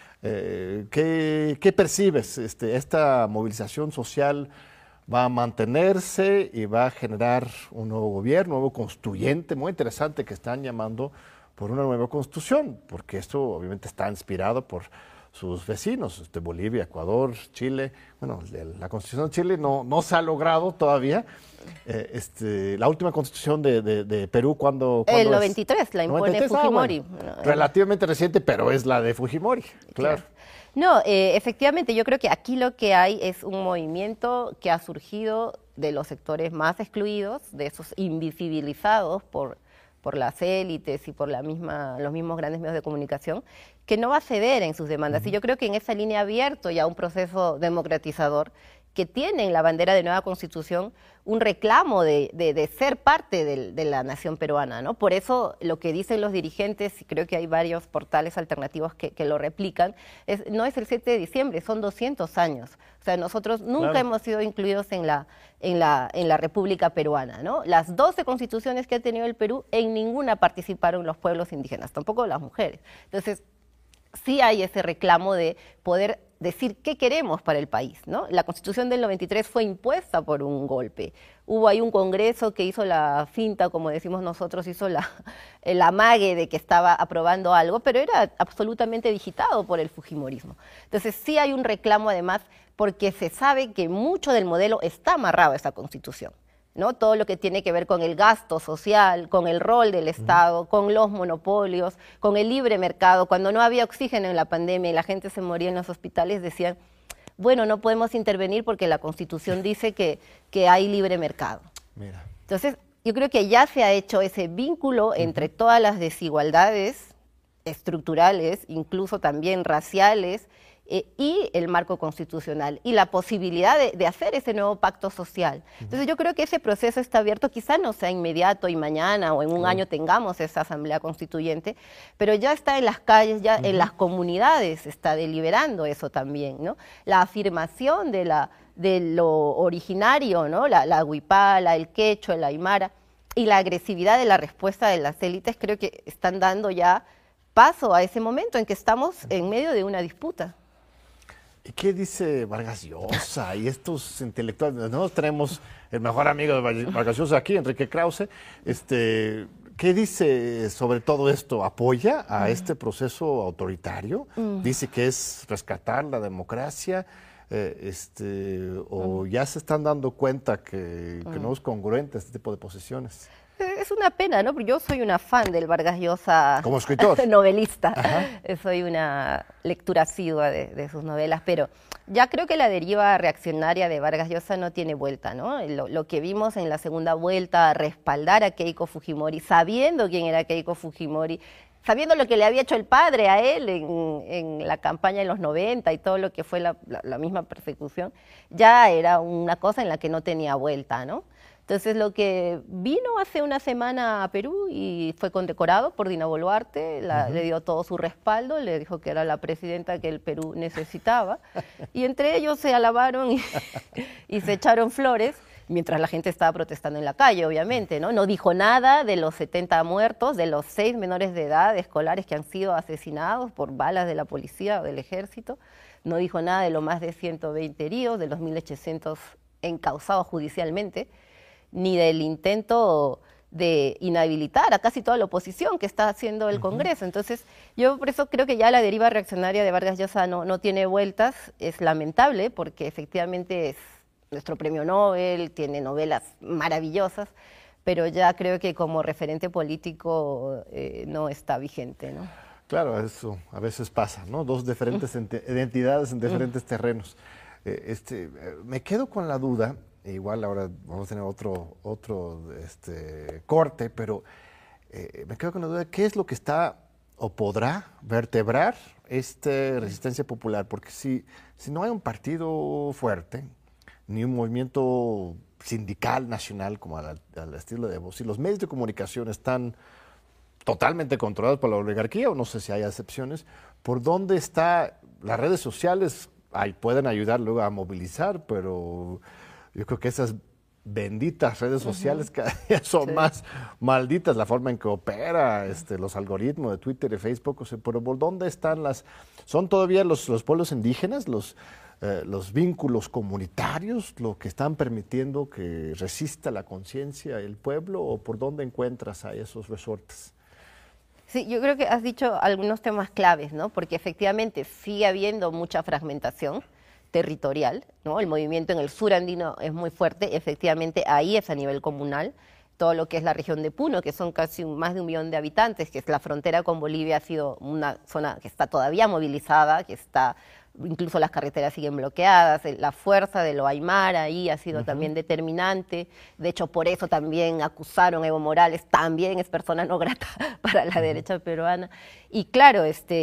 ¿Qué percibes? ¿Esta movilización social va a mantenerse y va a generar un nuevo gobierno, un nuevo constituyente? Muy interesante que están llamando por una nueva constitución, porque esto obviamente está inspirado por sus vecinos, Bolivia, Ecuador, Chile. Bueno, la constitución de Chile no se ha logrado todavía. La última constitución de Perú, ¿cuándo el 93, la impone 93, Fujimori. Bueno, relativamente reciente, pero es la de Fujimori, claro. No, efectivamente, yo creo que aquí lo que hay es un movimiento que ha surgido de los sectores más excluidos, de esos invisibilizados por las élites y por los mismos grandes medios de comunicación, que no va a ceder en sus demandas. Y yo creo que en esa línea ha abierto ya un proceso democratizador que tiene en la bandera de nueva constitución un reclamo de ser parte de la nación peruana, ¿no? Por eso lo que dicen los dirigentes, y creo que hay varios portales alternativos que lo replican, no es el 7 de diciembre, son 200 años. O sea, nosotros nunca hemos sido incluidos en la República Peruana, ¿no? Las 12 constituciones que ha tenido el Perú, en ninguna participaron los pueblos indígenas, tampoco las mujeres. Entonces, sí hay ese reclamo de poder decir qué queremos para el país, ¿no? La Constitución del 93 fue impuesta por un golpe. Hubo ahí un congreso que hizo la finta, como decimos nosotros, hizo el amague de que estaba aprobando algo, pero era absolutamente digitado por el fujimorismo. Entonces sí hay un reclamo además porque se sabe que mucho del modelo está amarrado a esa Constitución, ¿no? Todo lo que tiene que ver con el gasto social, con el rol del Estado, con los monopolios, con el libre mercado. Cuando no había oxígeno en la pandemia y la gente se moría en los hospitales, decían, bueno, no podemos intervenir porque la Constitución dice que hay libre mercado. Mira. Entonces, yo creo que ya se ha hecho ese vínculo entre todas las desigualdades estructurales, incluso también raciales, y el marco constitucional y la posibilidad de hacer ese nuevo pacto social. Entonces yo creo que ese proceso está abierto, quizá no sea inmediato y mañana o en un año tengamos esa asamblea constituyente, pero ya está en las calles, ya en las comunidades se está deliberando eso también, ¿no? La afirmación de lo originario, ¿no? La huipala, el quechua, el aymara, y la agresividad de la respuesta de las élites creo que están dando ya paso a ese momento en que estamos en medio de una disputa. ¿Y qué dice Vargas Llosa y estos intelectuales? Nosotros tenemos el mejor amigo de Vargas Llosa aquí, Enrique Krause. ¿Qué dice sobre todo esto? ¿Apoya a este proceso autoritario? ¿Dice que es rescatar la democracia? ¿O ya se están dando cuenta que no es congruente este tipo de posiciones? Es una pena, ¿no? Porque yo soy una fan del Vargas Llosa. Como escritor. Novelista. Soy una lectura asidua de sus novelas, pero ya creo que la deriva reaccionaria de Vargas Llosa no tiene vuelta, ¿no? Lo que vimos en la segunda vuelta, respaldar a Keiko Fujimori, sabiendo quién era Keiko Fujimori, sabiendo lo que le había hecho el padre a él en la campaña de los 90 y todo lo que fue la misma persecución, ya era una cosa en la que no tenía vuelta, ¿no? Entonces lo que vino hace una semana a Perú y fue condecorado por Dina Boluarte, le dio todo su respaldo, le dijo que era la presidenta que el Perú necesitaba, y entre ellos se alabaron y se echaron flores, mientras la gente estaba protestando en la calle, obviamente, ¿no? No dijo nada de los 70 muertos, de los 6 menores de edad escolares que han sido asesinados por balas de la policía o del ejército, no dijo nada de los más de 120 heridos, de los 1.800 encausados judicialmente, ni del intento de inhabilitar a casi toda la oposición que está haciendo el Congreso. Entonces, yo por eso creo que ya la deriva reaccionaria de Vargas Llosa no tiene vueltas, es lamentable porque efectivamente es nuestro premio Nobel, tiene novelas maravillosas, pero ya creo que como referente político no está vigente, ¿no? Claro, eso a veces pasa, ¿no? Dos diferentes identidades en diferentes terrenos. Me quedo con la duda. Igual ahora vamos a tener otro corte, pero me quedo con la duda de qué es lo que está o podrá vertebrar esta resistencia popular, porque si no hay un partido fuerte, ni un movimiento sindical nacional como al estilo de Evo, si los medios de comunicación están totalmente controlados por la oligarquía, o no sé si hay excepciones, ¿por dónde están las redes sociales? Pueden ayudar luego a movilizar, pero yo creo que esas benditas redes sociales cada día son más malditas, la forma en que opera los algoritmos de Twitter y Facebook, pero ¿por dónde están son todavía los pueblos indígenas, los vínculos comunitarios, lo que están permitiendo que resista la conciencia el pueblo, o por dónde encuentras a esos resortes? Sí, yo creo que has dicho algunos temas claves, ¿no? Porque efectivamente sigue habiendo mucha fragmentación territorial, ¿no? El movimiento en el sur andino es muy fuerte, efectivamente ahí es a nivel comunal, todo lo que es la región de Puno, que son casi más de 1 millón de habitantes, que es la frontera con Bolivia, ha sido una zona que está todavía movilizada, que está incluso las carreteras siguen bloqueadas, la fuerza de lo aymara ahí ha sido también determinante, de hecho por eso también acusaron a Evo Morales, también es persona no grata para la derecha peruana, y claro,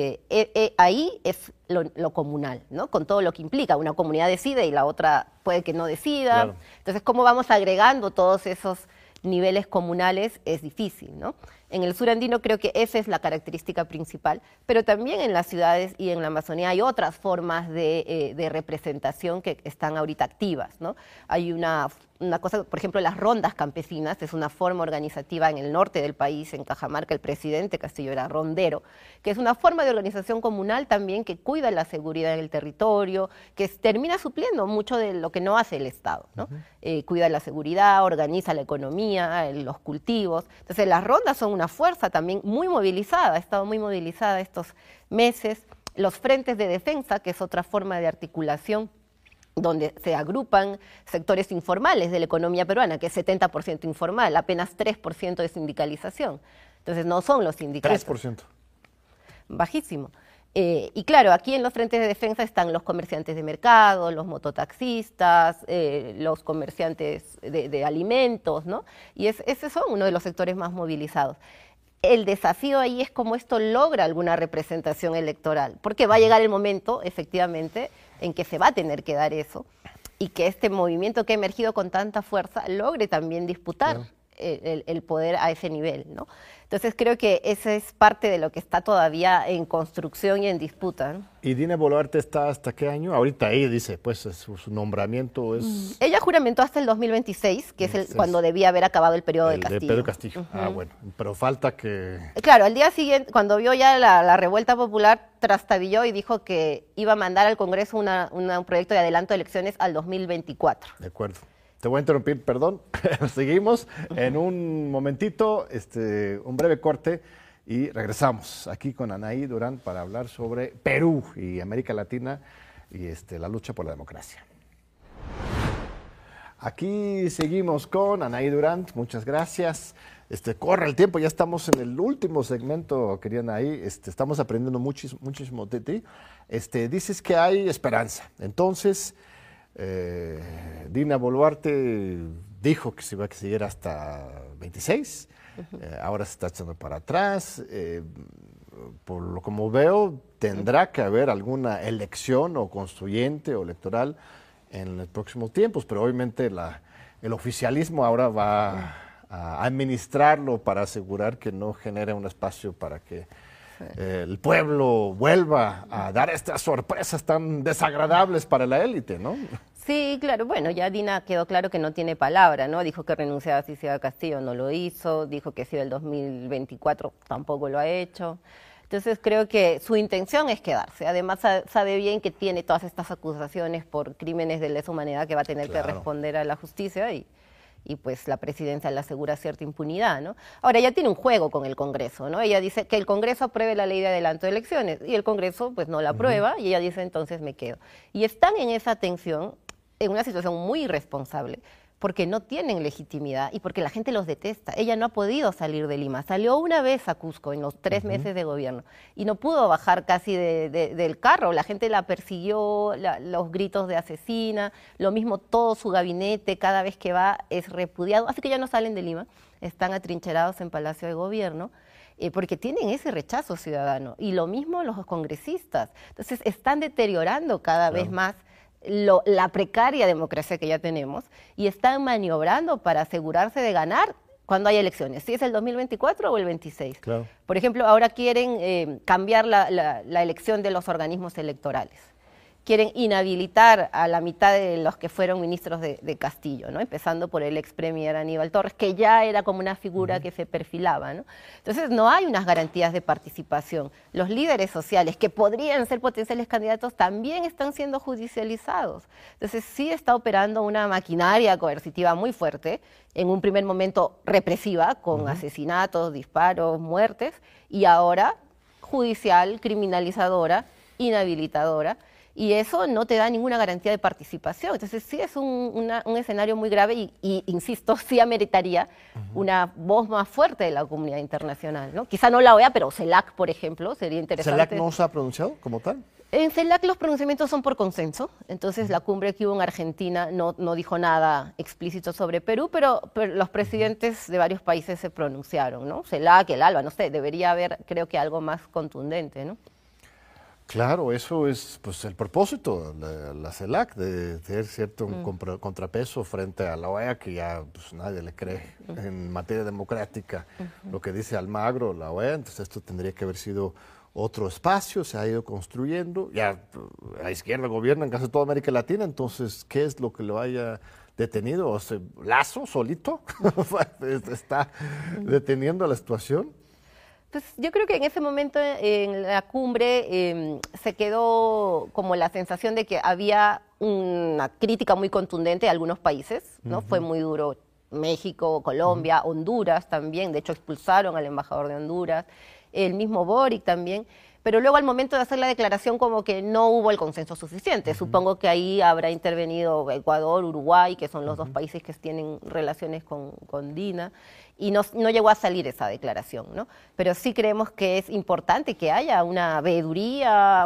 ahí es lo comunal, ¿no? Con todo lo que implica, una comunidad decide y la otra puede que no decida, claro. Entonces cómo vamos agregando todos esos niveles comunales es difícil, ¿no? En el sur andino creo que esa es la característica principal, pero también en las ciudades y en la Amazonía hay otras formas de representación que están ahorita activas, ¿no? Hay una cosa, por ejemplo, las rondas campesinas, es una forma organizativa en el norte del país, en Cajamarca, el presidente Castillo era rondero, que es una forma de organización comunal también que cuida la seguridad en el territorio, que termina supliendo mucho de lo que no hace el Estado, ¿no? Cuida la seguridad, organiza la economía, los cultivos. Entonces las rondas son una fuerza también muy movilizada, ha estado muy movilizada estos meses. Los frentes de defensa, que es otra forma de articulación, donde se agrupan sectores informales de la economía peruana, que es 70% informal, apenas 3% de sindicalización. Entonces no son los sindicatos. 3%. Bajísimo. Y claro, aquí en los frentes de defensa están los comerciantes de mercado, los mototaxistas, los comerciantes de alimentos, ¿no? Y esos son uno de los sectores más movilizados. El desafío ahí es cómo esto logra alguna representación electoral, porque va a llegar el momento, efectivamente, en que se va a tener que dar eso, y que este movimiento que ha emergido con tanta fuerza logre también disputar el poder a ese nivel, ¿no? Entonces creo que esa es parte de lo que está todavía en construcción y en disputa, ¿no? ¿Y Dina Boluarte está hasta qué año? Ahorita ahí dice, pues su nombramiento es... Ella juramentó hasta el 2026, que es cuando debía haber acabado el periodo de Castillo. De Pedro Castillo, bueno, pero falta que... Claro, al día siguiente, cuando vio ya la revuelta popular, trastabilló y dijo que iba a mandar al Congreso un proyecto de adelanto de elecciones al 2024. De acuerdo. Te voy a interrumpir, perdón. Seguimos en un momentito, un breve corte y regresamos aquí con Anaí Durán para hablar sobre Perú y América Latina y la lucha por la democracia. Aquí seguimos con Anaí Durán, muchas gracias. Corre el tiempo, ya estamos en el último segmento, querida Anaí, estamos aprendiendo muchísimo de ti. Dices que hay esperanza, entonces... Dina Boluarte dijo que se iba a seguir hasta 26, ahora se está echando para atrás, por lo como veo tendrá que haber alguna elección o constituyente o electoral en los próximos tiempos, pero obviamente el oficialismo ahora va a administrarlo para asegurar que no genere un espacio para que el pueblo vuelva a dar estas sorpresas tan desagradables para la élite, ¿no? Sí, claro. Bueno, ya Dina quedó claro que no tiene palabra, ¿no? Dijo que renunciaba si se iba a Castillo, no lo hizo. Dijo que si iba el 2024, tampoco lo ha hecho. Entonces creo que su intención es quedarse. Además sabe bien que tiene todas estas acusaciones por crímenes de lesa humanidad que va a tener que responder a la justicia y pues la presidencia le asegura cierta impunidad, ¿no? Ahora, ella tiene un juego con el Congreso, ¿no? Ella dice que el Congreso apruebe la ley de adelanto de elecciones y el Congreso pues no la aprueba y ella dice entonces me quedo. Y están en esa tensión, en una situación muy irresponsable, porque no tienen legitimidad y porque la gente los detesta. Ella no ha podido salir de Lima. Salió una vez a Cusco en los 3 meses de gobierno y no pudo bajar casi del carro. La gente la persiguió, los gritos de asesina, lo mismo todo su gabinete, cada vez que va es repudiado. Así que ya no salen de Lima, están atrincherados en Palacio de Gobierno. Porque tienen ese rechazo ciudadano. Y lo mismo los congresistas. Entonces están deteriorando cada vez más la precaria democracia que ya tenemos y están maniobrando para asegurarse de ganar cuando hay elecciones, si es el 2024 o el 26. Claro. Por ejemplo, ahora quieren cambiar la elección de los organismos electorales. Quieren inhabilitar a la mitad de los que fueron ministros de Castillo, ¿no? Empezando por el ex premier Aníbal Torres, que ya era como una figura que se perfilaba, ¿no? Entonces no hay unas garantías de participación. Los líderes sociales, que podrían ser potenciales candidatos, también están siendo judicializados. Entonces sí está operando una maquinaria coercitiva muy fuerte, en un primer momento represiva, con asesinatos, disparos, muertes, y ahora judicial, criminalizadora, inhabilitadora, y eso no te da ninguna garantía de participación. Entonces sí es un escenario muy grave y, insisto, sí ameritaría una voz más fuerte de la comunidad internacional, ¿no? Quizá no la OEA, pero CELAC, por ejemplo, sería interesante. ¿CELAC no se ha pronunciado como tal? En CELAC los pronunciamientos son por consenso, entonces la cumbre que hubo en Argentina no dijo nada explícito sobre Perú, pero los presidentes de varios países se pronunciaron, ¿no? CELAC, el ALBA, no sé, debería haber, creo que algo más contundente, ¿no? Claro, eso es pues el propósito, la CELAC, de tener cierto contrapeso frente a la OEA, que ya pues, nadie le cree en materia democrática lo que dice Almagro, la OEA, entonces esto tendría que haber sido otro espacio, se ha ido construyendo, ya la izquierda gobierna en casi toda América Latina, entonces, ¿qué es lo que lo haya detenido? O sea, Lazo solito está deteniendo la situación. Pues yo creo que en ese momento en la cumbre se quedó como la sensación de que había una crítica muy contundente de algunos países, ¿no? Fue muy duro México, Colombia, Honduras también, de hecho expulsaron al embajador de Honduras, el mismo Boric también, pero luego al momento de hacer la declaración como que no hubo el consenso suficiente. Supongo que ahí habrá intervenido Ecuador, Uruguay, que son los dos países que tienen relaciones con Dina, y no llegó a salir esa declaración, ¿no? Pero sí creemos que es importante que haya una veeduría,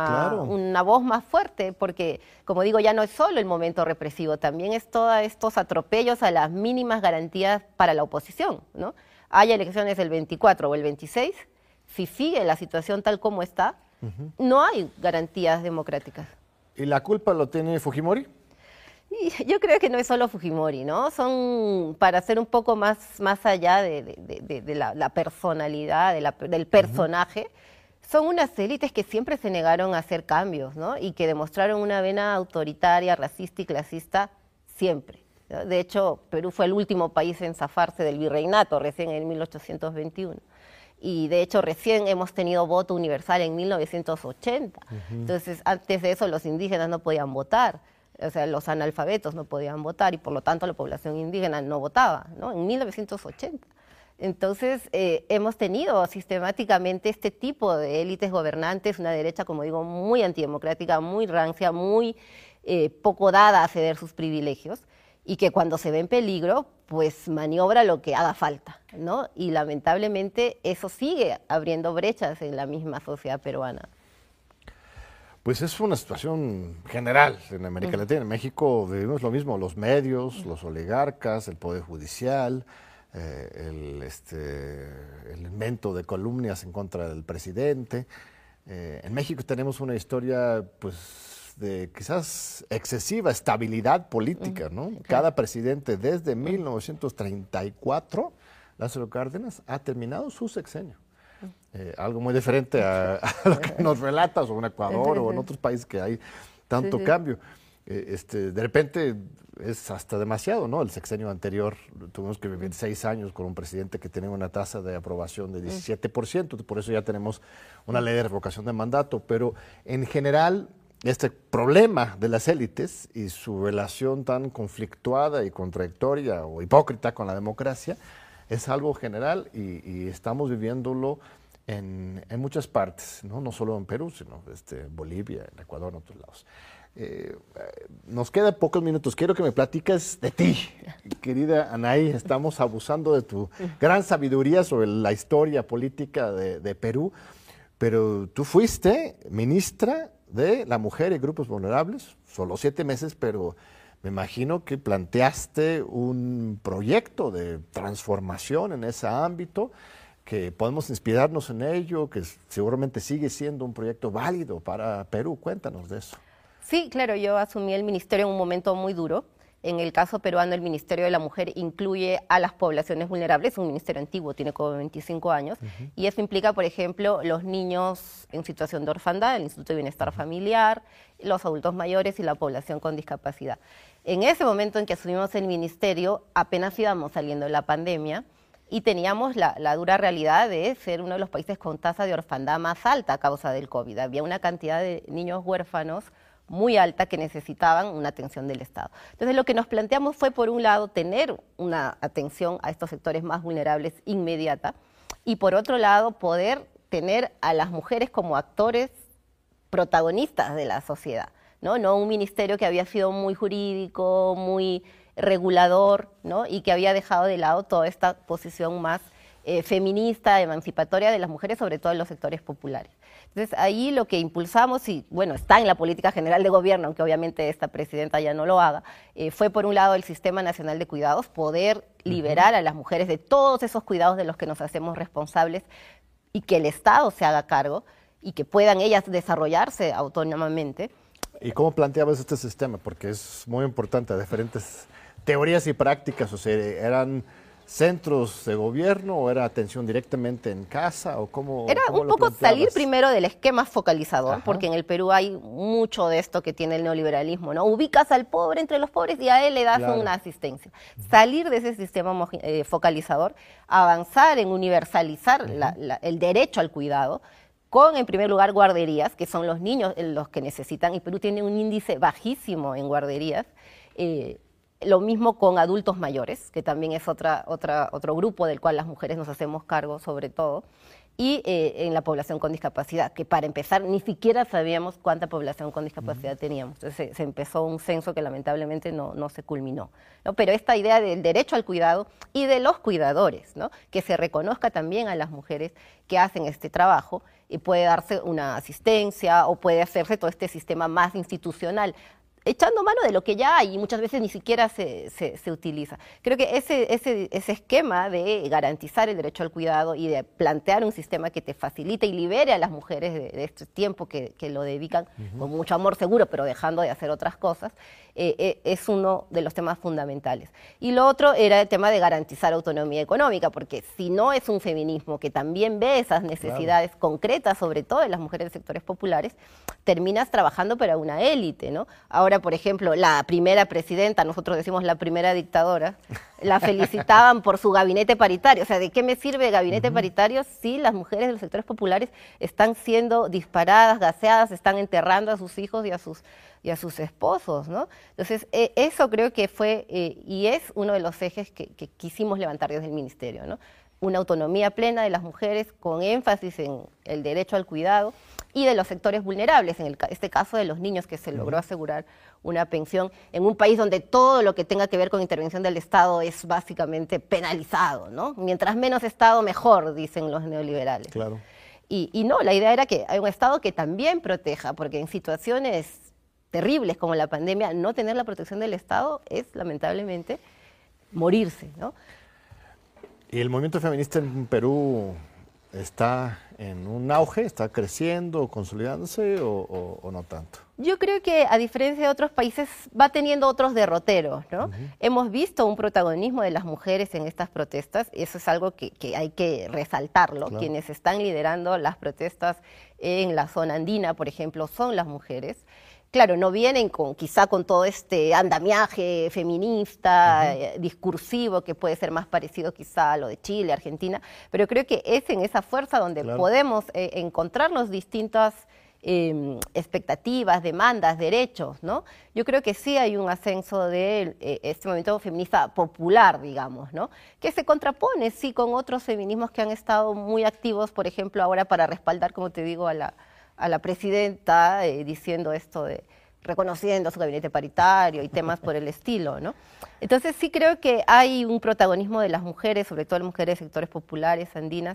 una voz más fuerte, porque, como digo, ya no es solo el momento represivo, también es todos estos atropellos a las mínimas garantías para la oposición, ¿no? Haya elecciones el 24 o el 26, si sigue la situación tal como está, no hay garantías democráticas. ¿Y la culpa lo tiene Fujimori? Y yo creo que no es solo Fujimori, ¿no? Son, para ser un poco más allá de la personalidad, del personaje, son unas élites que siempre se negaron a hacer cambios, ¿no? Y que demostraron una vena autoritaria, racista y clasista siempre, ¿no? De hecho, Perú fue el último país en zafarse del virreinato, recién en 1821. Y de hecho recién hemos tenido voto universal en 1980. Entonces, antes de eso los indígenas no podían votar. O sea, los analfabetos no podían votar y por lo tanto la población indígena no votaba, ¿no? En 1980. Entonces, hemos tenido sistemáticamente este tipo de élites gobernantes, una derecha, como digo, muy antidemocrática, muy rancia, muy poco dada a ceder sus privilegios, y que cuando se ve en peligro, pues maniobra lo que haga falta, ¿no? Y lamentablemente eso sigue abriendo brechas en la misma sociedad peruana. Pues es una situación general en América Latina. En México vivimos lo mismo, los medios, los oligarcas, el Poder Judicial, el invento de calumnias en contra del presidente. En México tenemos una historia, pues, de quizás excesiva estabilidad política, ¿no? Claro. Cada presidente desde 1934, Lázaro Cárdenas, ha terminado su sexenio. Algo muy diferente a lo que nos relatas, o en Ecuador o en otros países que hay tanto cambio. De repente es hasta demasiado, ¿no? El sexenio anterior tuvimos que vivir 6 años con un presidente que tenía una tasa de aprobación de 17%, por eso ya tenemos una ley de revocación de mandato, pero en general este problema de las élites y su relación tan conflictuada y contradictoria o hipócrita con la democracia es algo general y estamos viviéndolo en muchas partes, ¿no? No solo en Perú, sino Bolivia, en Ecuador, en otros lados. Nos quedan pocos minutos. Quiero que me platiques de ti, querida Anaí. Estamos abusando de tu gran sabiduría sobre la historia política de Perú, pero tú fuiste ministra de la Mujer y Grupos Vulnerables, solo 7 meses, pero me imagino que planteaste un proyecto de transformación en ese ámbito, que podemos inspirarnos en ello, que seguramente sigue siendo un proyecto válido para Perú. Cuéntanos de eso. Sí, claro, yo asumí el ministerio en un momento muy duro. En el caso peruano, el Ministerio de la Mujer incluye a las poblaciones vulnerables, es un ministerio antiguo, tiene como 25 años, y eso implica, por ejemplo, los niños en situación de orfandad, el Instituto de Bienestar Familiar, los adultos mayores y la población con discapacidad. En ese momento en que asumimos el ministerio, apenas íbamos saliendo de la pandemia y teníamos la dura realidad de ser uno de los países con tasa de orfandad más alta a causa del COVID. Había una cantidad de niños huérfanos muy alta que necesitaban una atención del Estado. Entonces lo que nos planteamos fue, por un lado, tener una atención a estos sectores más vulnerables inmediata, y por otro lado, poder tener a las mujeres como actores protagonistas de la sociedad, ¿no? No un ministerio que había sido muy jurídico, muy regulador, ¿no? Y que había dejado de lado toda esta posición más feminista, emancipatoria de las mujeres, sobre todo en los sectores populares. Entonces, ahí lo que impulsamos, y bueno, está en la política general de gobierno, aunque obviamente esta presidenta ya no lo haga, fue por un lado el Sistema Nacional de Cuidados, poder liberar a las mujeres de todos esos cuidados de los que nos hacemos responsables y que el Estado se haga cargo y que puedan ellas desarrollarse autónomamente. ¿Y cómo planteabas este sistema? Porque es muy importante, diferentes teorías y prácticas, o sea, ¿eran centros de gobierno o era atención directamente en casa? ¿O cómo, era cómo un lo poco planteabas? salir primero del esquema focalizador, Ajá. porque en el Perú hay mucho de esto que tiene el neoliberalismo, ¿no? Ubicas al pobre entre los pobres y a él le das Claro. una asistencia. Salir de ese sistema focalizador, avanzar en universalizar el derecho al cuidado, con, en primer lugar, guarderías, que son los niños los que necesitan, y Perú tiene un índice bajísimo en guarderías. Lo mismo con adultos mayores, que también es otro grupo del cual las mujeres nos hacemos cargo, sobre todo, y en la población con discapacidad, que para empezar ni siquiera sabíamos cuánta población con discapacidad teníamos. Entonces se empezó un censo que lamentablemente no se culminó, ¿no? Pero esta idea del derecho al cuidado y de los cuidadores, ¿no? Que se reconozca también a las mujeres que hacen este trabajo, y puede darse una asistencia o puede hacerse todo este sistema más institucional, echando mano de lo que ya hay y muchas veces ni siquiera se utiliza. Creo que ese esquema de garantizar el derecho al cuidado y de plantear un sistema que te facilite y libere a las mujeres de este tiempo que lo dedican con mucho amor seguro, pero dejando de hacer otras cosas, es uno de los temas fundamentales. Y lo otro era el tema de garantizar autonomía económica, porque si no es un feminismo que también ve esas necesidades concretas, sobre todo de las mujeres de sectores populares, terminas trabajando para una élite, ¿no? Ahora, por ejemplo, la primera presidenta, nosotros decimos la primera dictadora, la felicitaban por su gabinete paritario. O sea, ¿de qué me sirve el gabinete paritario si las mujeres de los sectores populares están siendo disparadas, gaseadas, están enterrando a sus hijos y a sus esposos, ¿no? Entonces, eso creo que fue y es uno de los ejes que quisimos levantar desde el Ministerio, ¿no? Una autonomía plena de las mujeres con énfasis en el derecho al cuidado y de los sectores vulnerables, en este caso de los niños, que se logró asegurar una pensión en un país donde todo lo que tenga que ver con intervención del Estado es básicamente penalizado, ¿no? Mientras menos Estado, mejor, dicen los neoliberales. Claro. Y no, la idea era que hay un Estado que también proteja, porque en situaciones terribles como la pandemia, no tener la protección del Estado es lamentablemente morirse, ¿no? ¿Y el movimiento feminista en Perú está en un auge, está creciendo, consolidándose o no tanto? Yo creo que, a diferencia de otros países, va teniendo otros derroteros, ¿no? Hemos visto un protagonismo de las mujeres en estas protestas, y eso es algo que hay que resaltarlo. Claro. Quienes están liderando las protestas en la zona andina, por ejemplo, son las mujeres. Claro, no vienen quizá con todo este andamiaje feminista, discursivo, que puede ser más parecido quizá a lo de Chile, Argentina, pero creo que es en esa fuerza donde podemos encontrarnos distintas expectativas, demandas, derechos, ¿no? Yo creo que sí hay un ascenso de este movimiento feminista popular, digamos, ¿no? Que se contrapone, sí, con otros feminismos que han estado muy activos, por ejemplo, ahora para respaldar, como te digo, a la presidenta, diciendo esto de reconociendo su gabinete paritario y temas por el estilo, ¿no? Entonces sí creo que hay un protagonismo de las mujeres, sobre todo las mujeres de sectores populares, andinas,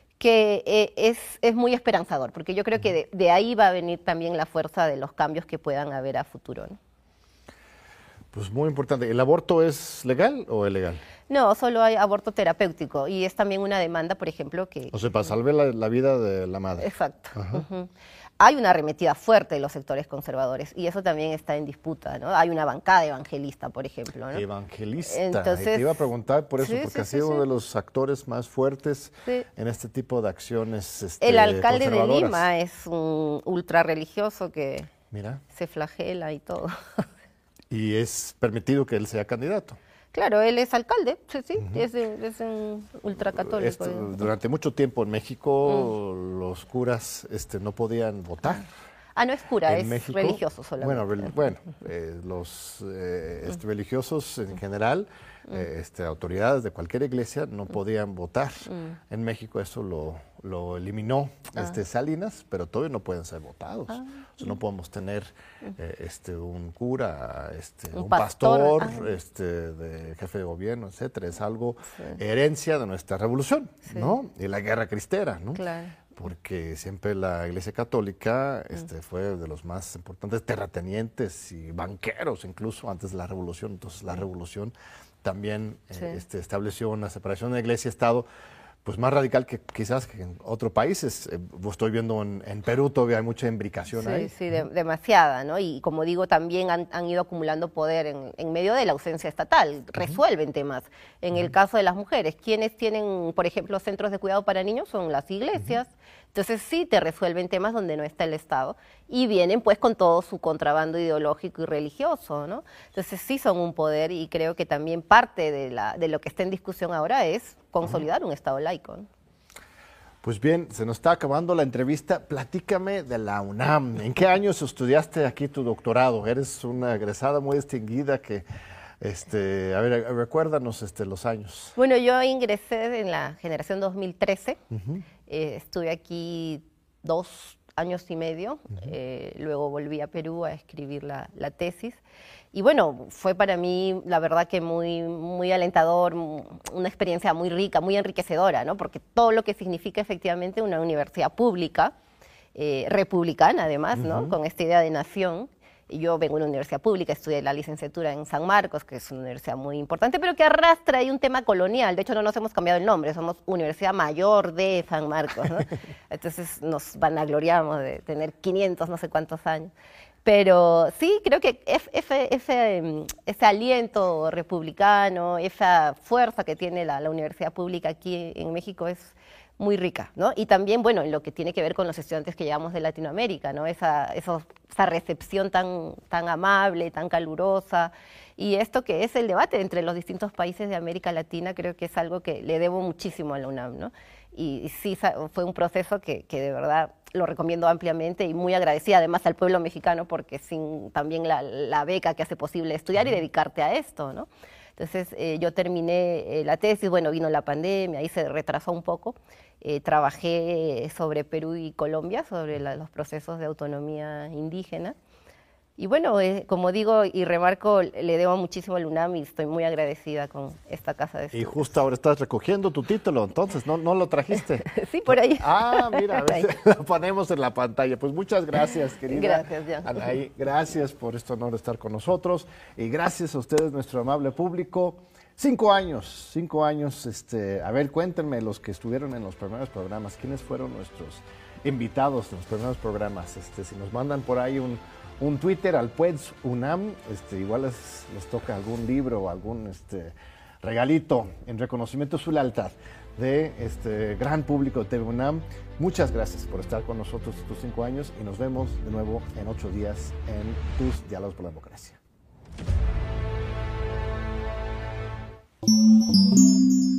que es muy esperanzador, porque yo creo que de ahí va a venir también la fuerza de los cambios que puedan haber a futuro, ¿no? Pues muy importante. ¿El aborto es legal o ilegal? No, solo hay aborto terapéutico, y es también una demanda, por ejemplo, que... O sea, para salvar la vida de la madre. Exacto. Hay una arremetida fuerte de los sectores conservadores, y eso también está en disputa, ¿no? Hay una bancada evangelista, por ejemplo, ¿no? Evangelista. Entonces, te iba a preguntar por eso, sí, porque sí, ha sido sí, uno sí. de los actores más fuertes Sí. en este tipo de acciones El alcalde de conservadoras. Lima es un ultra religioso que Mira, se flagela y todo. y es permitido que él sea candidato. Claro, él es alcalde, sí, sí, es un ultracatólico. Durante mucho tiempo en México los curas no podían votar. Ah, no es cura, en es México, religioso solamente. Bueno, los religiosos en general, autoridades de cualquier iglesia no podían votar. En México eso lo eliminó Salinas, pero todavía no pueden ser votados. O sea, no podemos tener un cura, un pastor, de jefe de gobierno, etcétera. Es algo herencia de nuestra revolución, ¿no? Y la guerra cristera, ¿no? Claro. Porque siempre la Iglesia Católica fue de los más importantes terratenientes y banqueros, incluso antes de la Revolución. Entonces la Revolución también estableció una separación de Iglesia y Estado, pues más radical que quizás que en otros países. Estoy viendo en Perú todavía hay mucha imbricación ahí. Sí, demasiada, ¿no? Y como digo, también han ido acumulando poder en medio de la ausencia estatal. Resuelven temas. En el caso de las mujeres, quienes tienen, por ejemplo, centros de cuidado para niños son las iglesias. Entonces sí te resuelven temas donde no está el Estado y vienen pues con todo su contrabando ideológico y religioso, ¿no? Entonces sí son un poder y creo que también parte de lo que está en discusión ahora es consolidar un Estado laico, ¿no? Pues bien, se nos está acabando la entrevista. Platícame de la UNAM. ¿En qué años estudiaste aquí tu doctorado? Eres una egresada muy distinguida que... a ver, recuérdanos los años. Bueno, yo ingresé en la generación 2013. Estuve aquí 2 años y medio. Luego volví a Perú a escribir la tesis. Y bueno, fue para mí, la verdad que muy, muy alentador, una experiencia muy rica, muy enriquecedora, ¿no? Porque todo lo que significa efectivamente una universidad pública, republicana además, ¿no? Con esta idea de nación. Yo vengo de una universidad pública, estudié la licenciatura en San Marcos, que es una universidad muy importante, pero que arrastra ahí un tema colonial. De hecho, no nos hemos cambiado el nombre, somos Universidad Mayor de San Marcos, ¿no? Entonces nos vanagloriamos de tener 500 no sé cuántos años. Pero sí, creo que ese aliento republicano, esa fuerza que tiene la universidad pública aquí en México es muy rica, ¿no? Y también, bueno, en lo que tiene que ver con los estudiantes que llevamos de Latinoamérica, ¿no? Esa recepción tan amable, tan calurosa, y esto que es el debate entre los distintos países de América Latina, creo que es algo que le debo muchísimo a la UNAM, ¿no? Y sí, fue un proceso que de verdad lo recomiendo ampliamente y muy agradecida además al pueblo mexicano porque sin también la beca que hace posible estudiar y dedicarte a esto, ¿no? Entonces yo terminé la tesis, bueno, vino la pandemia, ahí se retrasó un poco. Trabajé sobre Perú y Colombia, sobre los procesos de autonomía indígena. Y bueno, como digo y remarco, le debo muchísimo al UNAM y estoy muy agradecida con esta casa de estudios. Y justo ahora estás recogiendo tu título, entonces, ¿no lo trajiste? Sí, por ahí. Ah, mira, a ver si lo ponemos en la pantalla. Pues muchas gracias, querida. Gracias, Jan. Anaí, gracias por este honor de estar con nosotros y gracias a ustedes, nuestro amable público. 5 años, a ver, cuéntenme los que estuvieron en los primeros programas, ¿quiénes fueron nuestros invitados en los primeros programas? Si nos mandan por ahí un Twitter al Pueds UNAM, igual les toca algún libro o algún regalito en reconocimiento a su lealtad de gran público de TV UNAM. Muchas gracias por estar con nosotros estos 5 años y nos vemos de nuevo en 8 días en tus Diálogos por la Democracia.